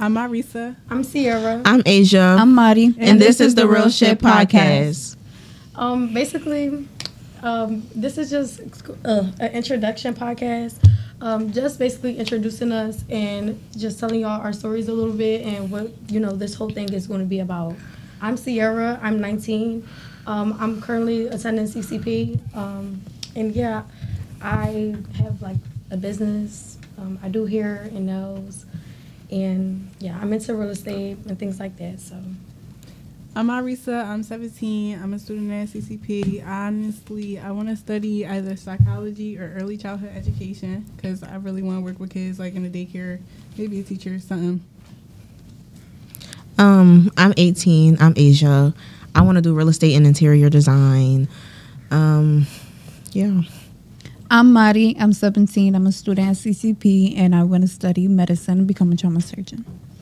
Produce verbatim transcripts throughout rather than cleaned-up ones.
I'm Marisa. I'm Sierra. I'm Asia. I'm Mari. And, and this, this is the Real Shit Podcast. Um, basically, um, this is just uh, an introduction podcast. Um, just basically introducing us and just telling y'all our stories a little bit and what, you know, this whole thing is going to be about. I'm Sierra. I'm nineteen. Um, I'm currently attending C C P. Um, and yeah, I have like a business. Um, I do hair and nails. And yeah, I'm into real estate and things like that. So, I'm Marisa. I'm seventeen. I'm a student at C C P. Honestly, I want to study either psychology or early childhood education because I really want to work with kids, like in a daycare, maybe a teacher or something. Um, I'm eighteen. I'm Asia. I want to do real estate and interior design. Um, yeah. I'm Mari. I'm seventeen. I'm a student at C C P, and I want to study medicine and become a trauma surgeon.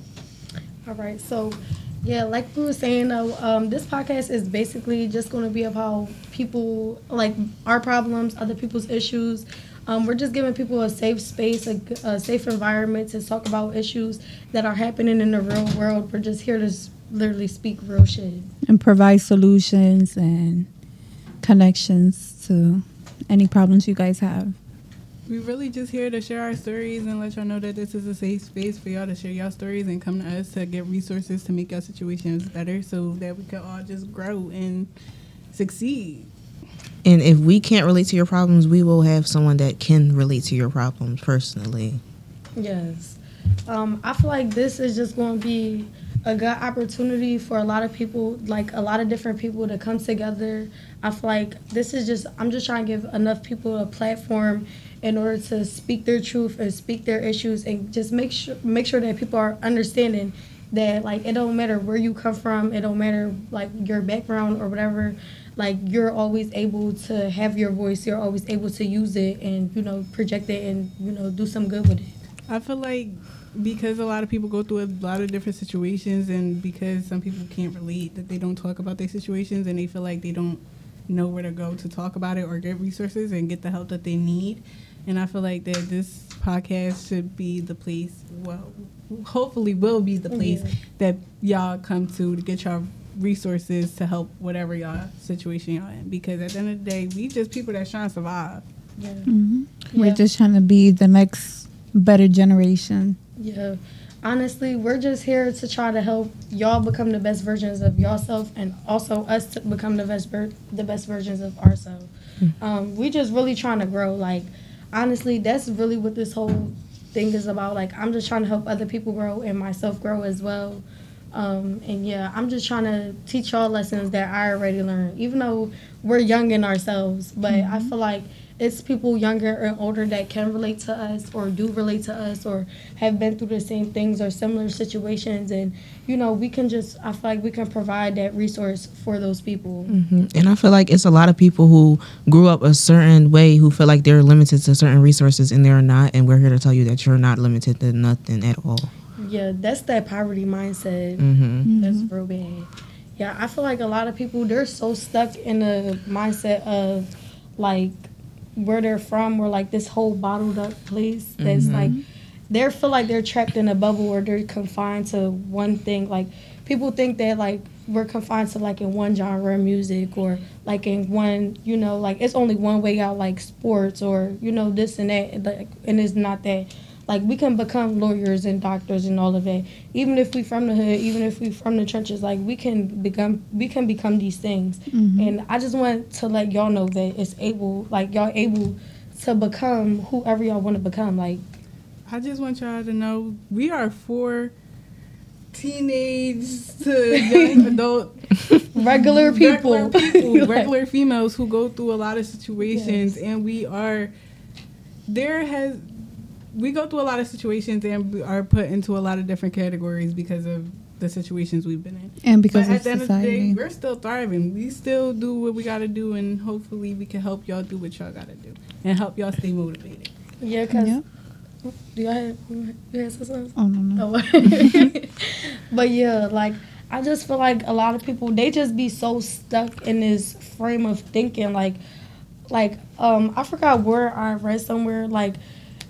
All right. So, yeah, like we were saying, uh, um, this podcast is basically just going to be about people, like our problems, other people's issues. Um, we're just giving people a safe space, a, a safe environment to talk about issues that are happening in the real world. We're just here to s- literally speak real shit. And provide solutions and connections to any problems you guys have. We really just here to share our stories and let y'all know that this is a safe space for y'all to share y'all stories and come to us to get resources to make y'all situations better so that we can all just grow and succeed. And if we can't relate to your problems, we will have someone that can relate to your problems personally. Yes. Um, I feel like this is just going to be a good opportunity for a lot of people, like a lot of different people to come together. I feel like this is just, I'm just trying to give enough people a platform in order to speak their truth and speak their issues and just make sure make sure that people are understanding that, like, it don't matter where you come from, it don't matter, like, your background or whatever, like, you're always able to have your voice, you're always able to use it and, you know, project it and, you know, do some good with it. I feel like because a lot of people go through a lot of different situations and because some people can't relate, that they don't talk about their situations and they feel like they don't know where to go to talk about it or get resources and get the help that they need. And I feel like that this podcast should be the place, well, hopefully will be the place yeah. that y'all come to to get y'all resources to help whatever y'all situation y'all in. Because at the end of the day, we just people that's trying to survive. Yeah. Mm-hmm. Yeah. We're just trying to be the next better generation. Yeah. Honestly, we're just here to try to help y'all become the best versions of yourself and also us to become the best ver- the best versions of ourselves. Mm-hmm. Um, we just really trying to grow. Like, honestly, that's really what this whole thing is about. Like, I'm just trying to help other people grow and myself grow as well. Um, and, yeah, I'm just trying to teach y'all lessons that I already learned, even though we're young in ourselves. But mm-hmm. I feel like it's people younger and older that can relate to us or do relate to us or have been through the same things or similar situations. And, you know, we can just, I feel like we can provide that resource for those people. Mm-hmm. And I feel like it's a lot of people who grew up a certain way who feel like they're limited to certain resources and they're not. And we're here to tell you that you're not limited to nothing at all. Yeah, that's that poverty mindset. Mm-hmm. That's real bad. Yeah, I feel like a lot of people, they're so stuck in the mindset of, like, where they're from or, like, this whole bottled up place that's, mm-hmm. like, they feel like they're trapped in a bubble or they're confined to one thing. Like, people think that, like, we're confined to, like, in one genre of music or, like, in one, you know, like, it's only one way out, like, sports or, you know, this and that. Like, and it's not that. Like, we can become lawyers and doctors and all of that. Even if we from the hood, even if we from the trenches, like, we can become we can become these things. Mm-hmm. And I just want to let y'all know that it's able, like, y'all able to become whoever y'all want to become. Like, I just want y'all to know we are four teenage to young adult regular people, regular, people, regular females who go through a lot of situations, yes. And we are there has. We go through a lot of situations and are put into a lot of different categories because of the situations we've been in. And because but of at the end society. of the day, we're still thriving. We still do what we got to do, and hopefully we can help y'all do what y'all got to do and help y'all stay motivated. Yeah, because... Yeah. Do y'all have... You have something? Oh, no, no. Oh. But, yeah, like, I just feel like a lot of people, they just be so stuck in this frame of thinking. Like, like um, I forgot where I read somewhere, like,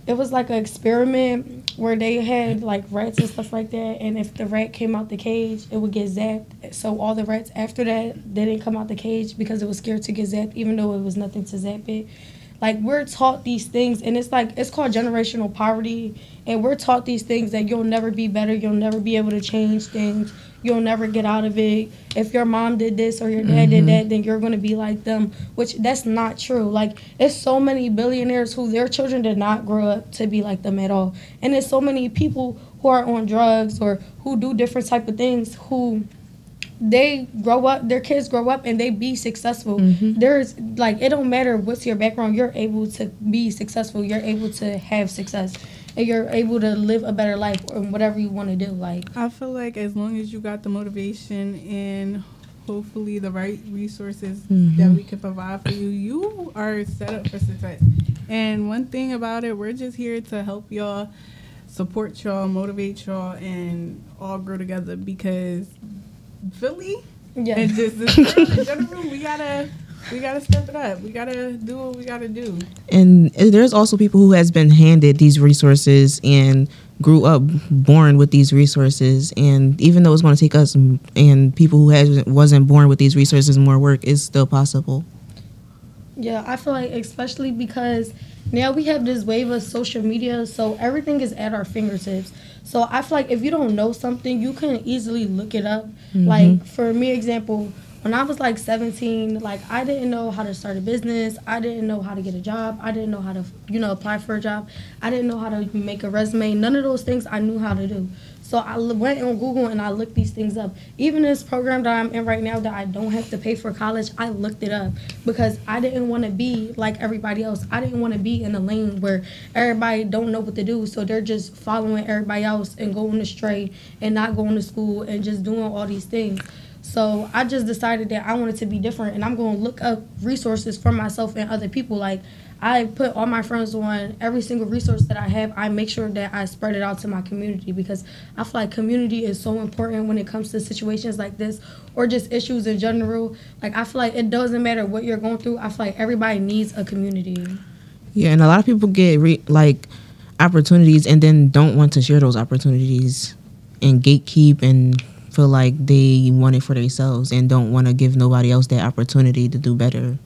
it was like an experiment where they had like rats and stuff like that, and if the rat came out the cage, it would get zapped. So all the rats after that didn't come out the cage because it was scared to get zapped, even though it was nothing to zap it. Like, we're taught these things, and it's like, it's called generational poverty, and we're taught these things that you'll never be better, you'll never be able to change things, you'll never get out of it. If your mom did this or your dad mm-hmm. did that, then you're going to be like them, which that's not true. Like, it's so many billionaires who their children did not grow up to be like them at all. And there's so many people who are on drugs or who do different type of things who they grow up, their kids grow up and they be successful. Mm-hmm. There's like, it don't matter what's your background, you're able to be successful, you're able to have success, and you're able to live a better life or whatever you want to do. Like, I feel like as long as you got the motivation and hopefully the right resources mm-hmm. that we can provide for you, you are set up for success. And one thing about it, we're just here to help y'all, support y'all, motivate y'all, and all grow together, because Philly, yeah, and just this in general, we gotta we gotta step it up. We gotta do what we gotta do. And there's also people who has been handed these resources and grew up born with these resources, and even though it's going to take us and people who has wasn't born with these resources more work, it's still possible. Yeah, I feel like especially because now we have this wave of social media, so everything is at our fingertips. So I feel like if you don't know something, you can easily look it up. Mm-hmm. Like, for me, example, when I was like seventeen, like, I didn't know how to start a business. I didn't know how to get a job. I didn't know how to, you know, apply for a job. I didn't know how to make a resume. None of those things I knew how to do. So I went on Google and I looked these things up. Even this program that I'm in right now that I don't have to pay for college, I looked it up because I didn't want to be like everybody else. I didn't want to be in a lane where everybody don't know what to do, so they're just following everybody else and going astray and not going to school and just doing all these things. So I just decided that I wanted to be different, and I'm going to look up resources for myself and other people. Like, I put all my friends on every single resource that I have. I make sure that I spread it out to my community, because I feel like community is so important when it comes to situations like this or just issues in general. Like, I feel like it doesn't matter what you're going through. I feel like everybody needs a community. Yeah, and a lot of people get re- like opportunities and then don't want to share those opportunities and gatekeep and feel like they want it for themselves and don't want to give nobody else that opportunity to do better.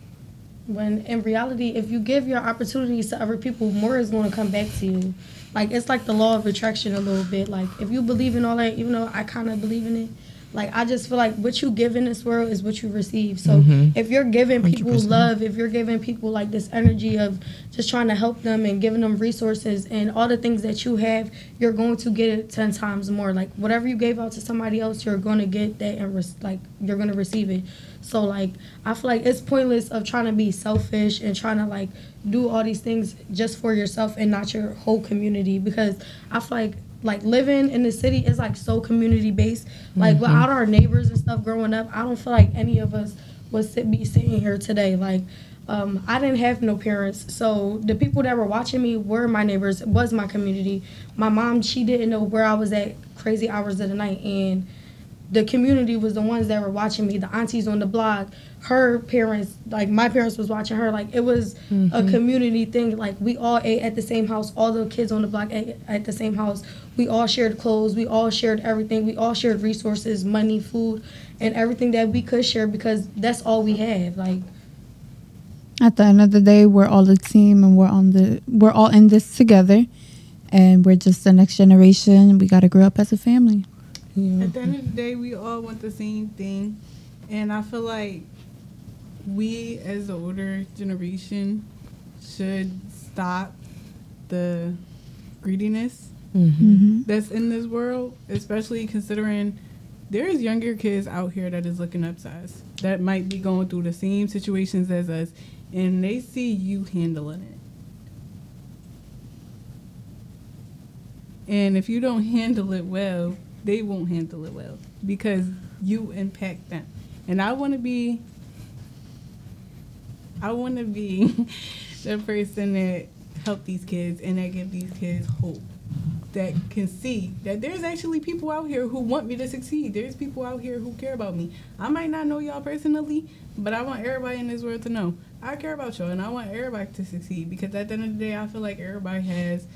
When in reality, if you give your opportunities to other people, more is going to come back to you. Like, it's like the law of attraction a little bit. Like, if you believe in all that, even though I kind of believe in it, like, I just feel like what you give in this world is what you receive. So mm-hmm. if you're giving people one hundred percent love, if you're giving people like this energy of just trying to help them and giving them resources and all the things that you have, you're going to get it ten times more. Like, whatever you gave out to somebody else, you're going to get that and re- like you're going to receive it. So, like, I feel like it's pointless of trying to be selfish and trying to, like, do all these things just for yourself and not your whole community, because I feel like, like, living in the city is, like, so community-based. Like, mm-hmm. without our neighbors and stuff growing up, I don't feel like any of us would sit, be sitting here today. Like, um, I didn't have no parents, so the people that were watching me were my neighbors, was my community. My mom, she didn't know where I was at crazy hours of the night, and the community was the ones that were watching me. The aunties on the block, her parents, like my parents was watching her. Like, it was mm-hmm. a community thing. Like, we all ate at the same house. All the kids on the block ate at the same house. We all shared clothes. We all shared everything. We all shared resources, money, food, and everything that we could share, because that's all we have. Like, at the end of the day, we're all a team, and we're on the we're all in this together, and we're just the next generation. We got to grow up as a family. Yeah. At the end of the day, we all want the same thing, and I feel like we, as the older generation, should stop the greediness mm-hmm. Mm-hmm. that's in this world, especially considering there's younger kids out here that is looking up to us that might be going through the same situations as us, and they see you handling it. And if you don't handle it well, they won't handle it well, because you impact them. And I want to be, I want to be the person that help these kids and that give these kids hope that can see that there's actually people out here who want me to succeed. There's people out here who care about me. I might not know y'all personally, but I want everybody in this world to know I care about y'all, and I want everybody to succeed, because at the end of the day, I feel like everybody has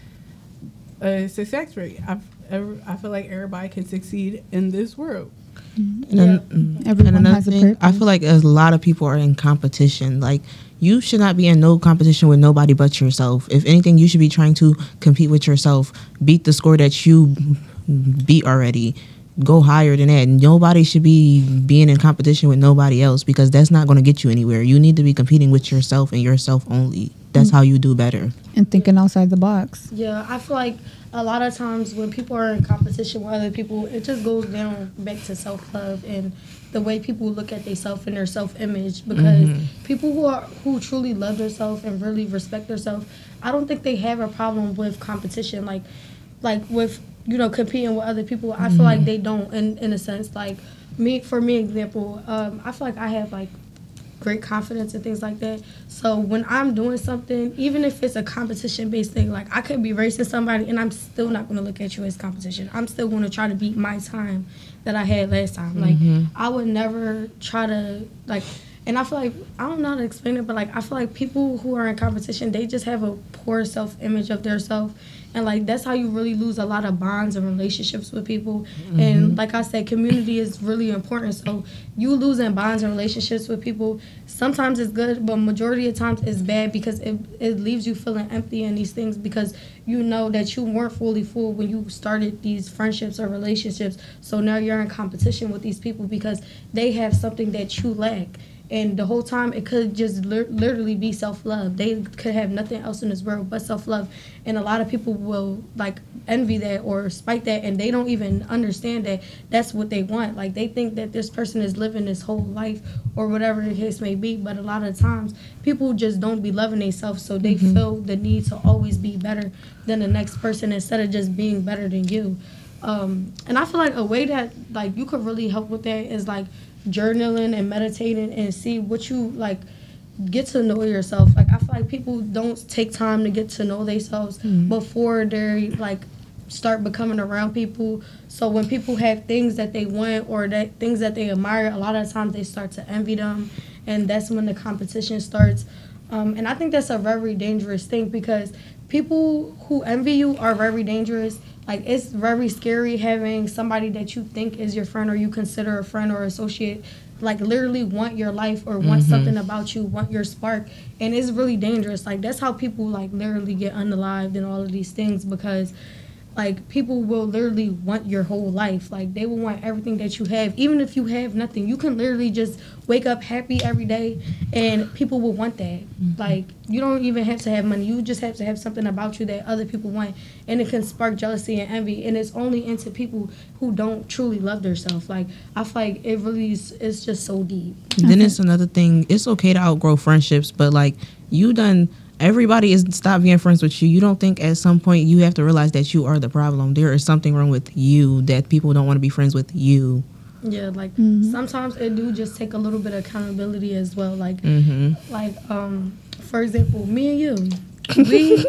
a success rate. I, I feel like everybody can succeed in this world. And, Yeah. then, Everyone and another has a thing, purpose. I feel like a lot of people are in competition. Like, you should not be in no competition with nobody but yourself. If anything, you should be trying to compete with yourself, beat the score that you beat already, go higher than that. Nobody should be being in competition with nobody else, because that's not going to get you anywhere. You need to be competing with yourself and yourself only. That's how you do better. And thinking outside the box. Yeah, I feel like a lot of times when people are in competition with other people, it just goes down back to self-love and the way people look at themselves and their self-image. Because Mm-hmm. people who are who truly love themselves and really respect themselves, I don't think they have a problem with competition. Like, like with you know competing with other people. I feel like they don't. In in a sense, like me for me example, um, I feel like I have like great confidence and things like that. So when I'm doing something, even if it's a competition based thing, like I could be racing somebody and I'm still not going to look at you as competition. I'm still going to try to beat my time that I had last time. Like I would never try to like, and I feel like, I don't know how to explain it, but like I feel like people who are in competition, they just have a poor self-image of their self. And like that's how you really lose a lot of bonds and relationships with people. Mm-hmm. And like I said, community is really important. So you losing bonds and relationships with people, sometimes it's good, but majority of times it's bad, because it, it leaves you feeling empty in these things, because you know that you weren't fully full when you started these friendships or relationships. So now you're in competition with these people because they have something that you lack. And the whole time, it could just li- literally be self-love. They could have nothing else in this world but self-love. And a lot of people will, like, envy that or spite that, and they don't even understand that that's what they want. Like, they think that this person is living this whole life or whatever the case may be. But a lot of times, people just don't be loving themselves, so they mm-hmm. feel the need to always be better than the next person instead of just being better than you. Um, and I feel like a way that, like, you could really help with that is, like, journaling and meditating and see what you like get to know yourself. Like I feel like people don't take time to get to know themselves mm-hmm. before they like start becoming around people. So when people have things that they want or that things that they admire, a lot of times they start to envy them, and that's when the competition starts. Um, and I think that's a very dangerous thing, because people who envy you are very dangerous. Like, it's very scary having somebody that you think is your friend or you consider a friend or associate, like, literally want your life or want mm-hmm. something about you, want your spark. And it's really dangerous. Like, that's how people, like, literally get unalived and all of these things, because, like, people will literally want your whole life. Like, they will want everything that you have. Even if you have nothing, you can literally just wake up happy every day, and people will want that. Mm-hmm. Like, you don't even have to have money. You just have to have something about you that other people want, and it can spark jealousy and envy. And it's only into people who don't truly love themselves. Like, I feel like it really is, it's just so deep. Then it's another thing. It's okay to outgrow friendships, but, like, you done... Everybody is stop being friends with you. You don't think at some point you have to realize that you are the problem. There is something wrong with you, that people don't want to be friends with you. Yeah, like mm-hmm. sometimes it do just take a little bit of accountability as well. Like, mm-hmm. like um, for example, me and you,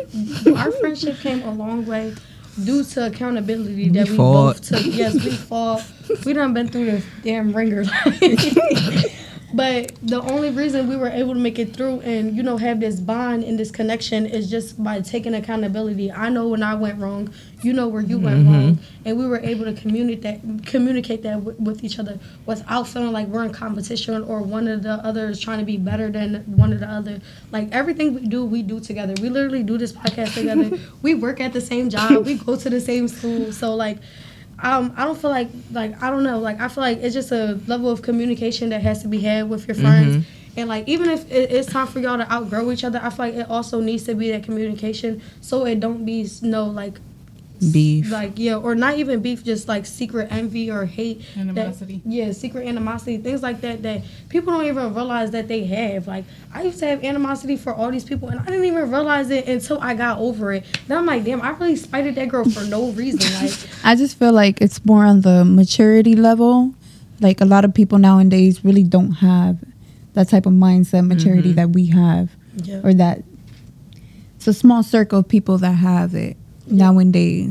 we our friendship came a long way due to accountability that we, we both took. Yes, we fought. We done been through the damn ringer. But the only reason we were able to make it through and, you know, have this bond and this connection is just by taking accountability. I know when I went wrong, you know where you mm-hmm. went wrong, and we were able to communicate that, communicate that w- with each other without feeling like we're in competition or one of the others trying to be better than one of the other. Like, everything we do, we do together. We literally do this podcast together. We work at the same job. We go to the same school. So, like, Um, I don't feel like, like, I don't know, like, I feel like it's just a level of communication that has to be had with your friends. Mm-hmm. And, like, even if it, it's time for y'all to outgrow each other, I feel like it also needs to be that communication so it don't be no, like, beef. Like, yeah, or not even beef, just, like, secret envy or hate. Animosity. That, yeah, secret animosity, things like that that people don't even realize that they have. Like, I used to have animosity for all these people, and I didn't even realize it until I got over it. Then I'm like, damn, I really spited that girl for no reason. Like, I just feel like it's more on the maturity level. Like, a lot of people nowadays really don't have that type of mindset, maturity mm-hmm. that we have. Yeah. Or that it's a small circle of people that have it. Yeah. Nowadays.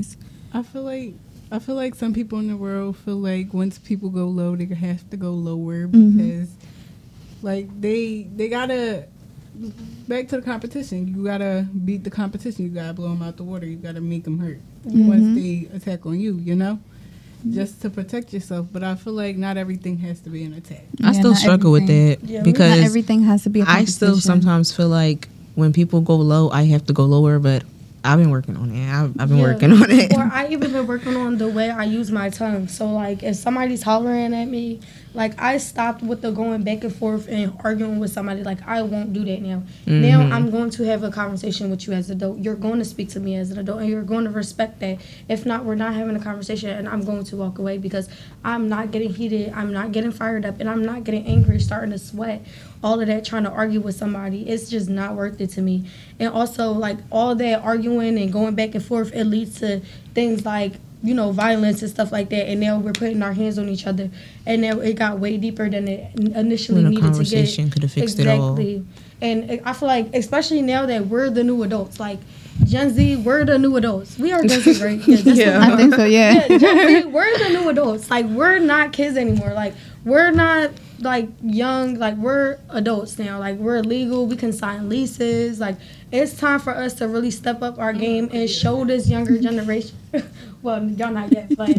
I feel like I feel like some people in the world feel like once people go low, they have to go lower Mhm. because, like, they they gotta back to the competition. You gotta beat the competition. You gotta blow them out the water. You gotta make them hurt Mhm. once they attack on you. You know, just to protect yourself. But I feel like not everything has to be an attack. I Yeah, still not struggle with Yeah, that we- Not because everything has to be a I still competition. sometimes feel like when people go low, I have to go lower. But I've been working on it. I've, I've been Yeah. working on it. Or I even been working on the way I use my tongue. So like if somebody's hollering at me, like I stopped with the going back and forth and arguing with somebody. Like I won't do that now. Now Mhm. I'm going to have a conversation with you as an adult. You're going to speak to me as an adult and you're going to respect that. If not, we're not having a conversation and I'm going to walk away because I'm not getting heated. I'm not getting fired up and I'm not getting angry, starting to sweat. All of that trying to argue with somebody, it's just not worth it to me. And also like all that arguing and going back and forth, it leads to things like, you know, violence and stuff like that. And now we're putting our hands on each other. And now it got way deeper than it initially When a needed to get. conversation could have fixed it all. Exactly. And I feel like, especially now that we're the new adults, like Gen Z, we're the new adults. We are Gen Z, right? Yeah, that's Yeah. what I think so. Yeah. yeah, Gen Z, we're the new adults. Like we're not kids anymore. Like we're not like young. Like we're adults now. Like we're legal. We can sign leases. Like it's time for us to really step up our game and show this younger generation. Well, y'all not yet, but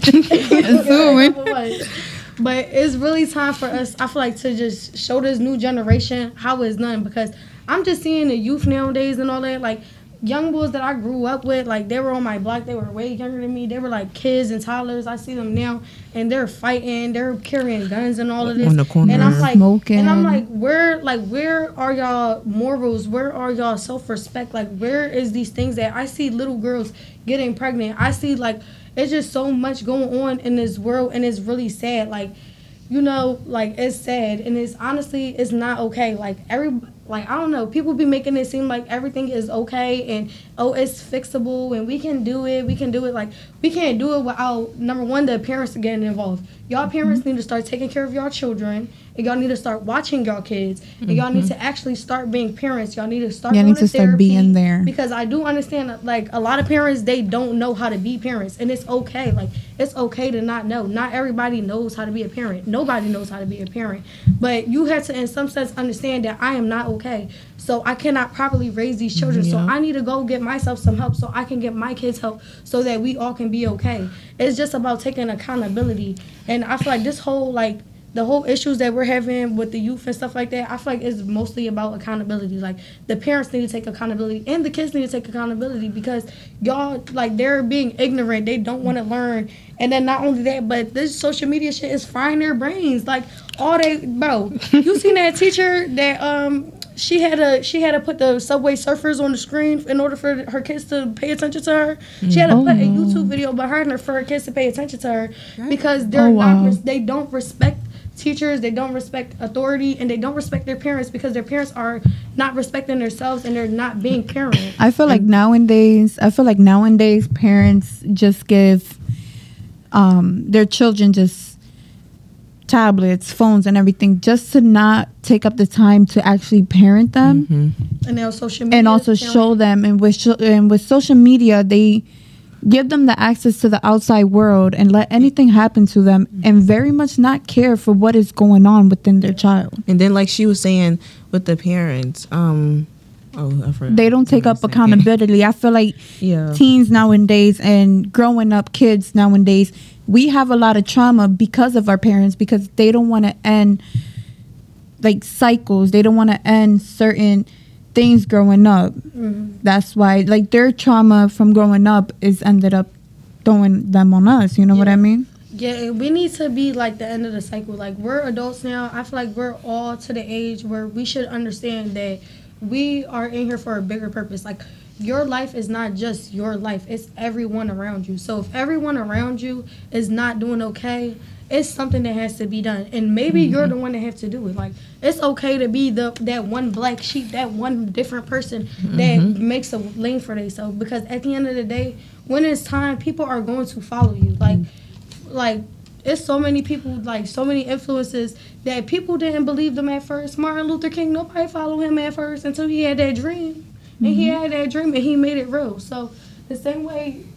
Soon. but it's really time for us. I feel like to just show this new generation how it's done because I'm just seeing the youth nowadays and all that like. Young boys that I grew up with, like they were on my block, they were way younger than me. They were like kids and toddlers. I see them now, and they're fighting, they're carrying guns and all of this. On the corner. And I'm like, Smoking. and I'm like, where, like, where are y'all morals? Where are y'all self-respect? Like, where is these things that I see little girls getting pregnant? I see like it's just so much going on in this world, and it's really sad. Like, you know, like it's sad, and it's honestly, it's not okay. Like every. Like, I don't know, people be making it seem like everything is okay and, oh, it's fixable and we can do it, we can do it. Like, we can't do it without, number one, the parents getting involved. Y'all parents need to start taking care of y'all children and y'all need to start watching y'all kids. And y'all need to actually start being parents. Y'all need to start Y'all going need to start therapy being there. Because I do understand, that, like, a lot of parents, they don't know how to be parents. And it's okay. Like, it's okay to not know. Not everybody knows how to be a parent. Nobody knows how to be a parent. But you have to, in some sense, understand that I am not okay. So I cannot properly raise these children. So Yeah. I need to go get myself some help so I can get my kids help so that we all can be okay. It's just about taking accountability. And I feel like this whole, like, the whole issues that we're having with the youth and stuff like that, I feel like it's mostly about accountability. Like, the parents need to take accountability and the kids need to take accountability because y'all, like, they're being ignorant. They don't want to learn. And then not only that, but this social media shit is frying their brains. Like, all they, bro, you seen that teacher that, um, she had to she had to put the Subway Surfers on the screen in order for her kids to pay attention to her. She had to Oh, put a no. YouTube video behind her for her kids to pay attention to her because they're Oh, not wow. res- they don't respect teachers, they don't respect authority, and they don't respect their parents because their parents are not respecting themselves and they're not being parents. I feel like nowadays, I feel like nowadays parents just give um, their children just tablets, phones, and everything just to not take up the time to actually parent them Mhm. And now social media and also is show them. And with sho- and with social media, they give them the access to the outside world and let anything happen to them, and very much not care for what is going on within their child. And then, like she was saying with the parents, um, oh, I forgot. They don't take what I up was saying. accountability. I feel like Yeah. teens nowadays and growing up kids nowadays, we have a lot of trauma because of our parents, because they don't want to end like cycles. They don't want to end certain things growing up. Mhm. That's why like their trauma from growing up is ended up throwing them on us. You know what Yeah. I mean? Yeah, and we need to be like the end of the cycle. Like, we're adults now. I feel like we're all to the age where we should understand that we are in here for a bigger purpose. Like, your life is not just your life, it's everyone around you. So if everyone around you is not doing okay, it's something that has to be done. And maybe you're the one that have to do it. Like, it's okay to be the that one black sheep, that one different person that makes a lane for themselves. Because at the end of the day, when it's time, people are going to follow you. Like, like it's so many people, like so many influences that people didn't believe them at first. Martin Luther King, nobody followed him at first until he had that dream. And he had that dream and he made it real. So the same way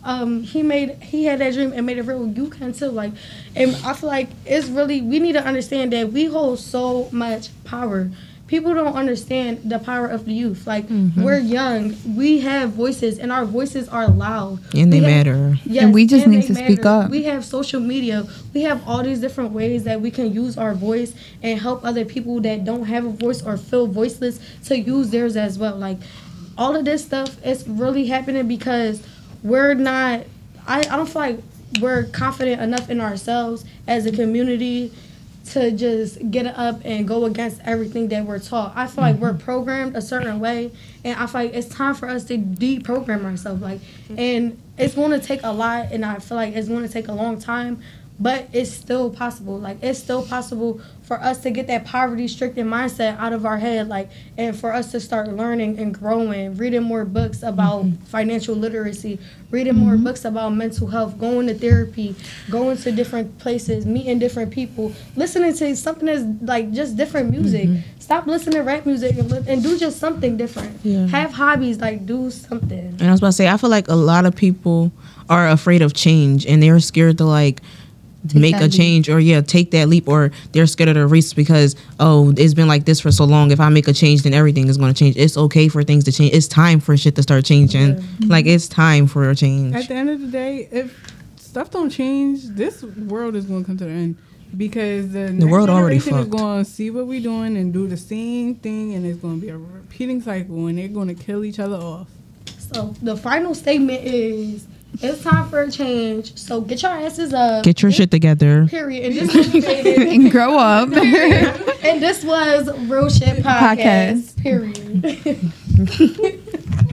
um he made he had that dream and made it real, you can too. Like, and I feel like it's really, we need to understand that we hold so much power. People don't understand the power of the youth. Like, Mm-hmm. we're young, we have voices, and our voices are loud. And they We have- matter. Yes, And we just need they to speak up. We have social media. We have all these different ways that we can use our voice and help other people that don't have a voice or feel voiceless to use theirs as well. Like, all of this stuff is really happening because we're not, I, I don't feel like we're confident enough in ourselves as a community to just get up and go against everything that we're taught. I feel like we're programmed a certain way, and I feel like it's time for us to deprogram ourselves. Like, and it's going to take a lot, and I feel like it's going to take a long time, but it's still possible. Like, it's still possible for us to get that poverty-stricken mindset out of our head, like, and for us to start learning and growing, reading more books about financial literacy, reading more books about mental health, going to therapy, going to different places, meeting different people, listening to something that's like just different music. Stop listening to rap music and, li- and do just something different. Yeah. Have hobbies, like do something. And I was about to say, I feel like a lot of people are afraid of change and they're scared to like make that a leap. change or yeah, take that leap, or they're scared of the risks because, oh, it's been like this for so long. If I make a change, then everything is going to change. It's okay for things to change. It's time for shit to start changing. Like, it's time for a change. At the end of the day, if stuff don't change, this world is going to come to the end because the, next world already generation is fucked. going to see what we're doing and do the same thing, and it's going to be a repeating cycle, and they're going to kill each other off. So the final statement is, it's time for a change. So get your asses up. Get your shit together. Period. And this was created. And grow up. And this was Real Shit Podcast. Podcast. Period.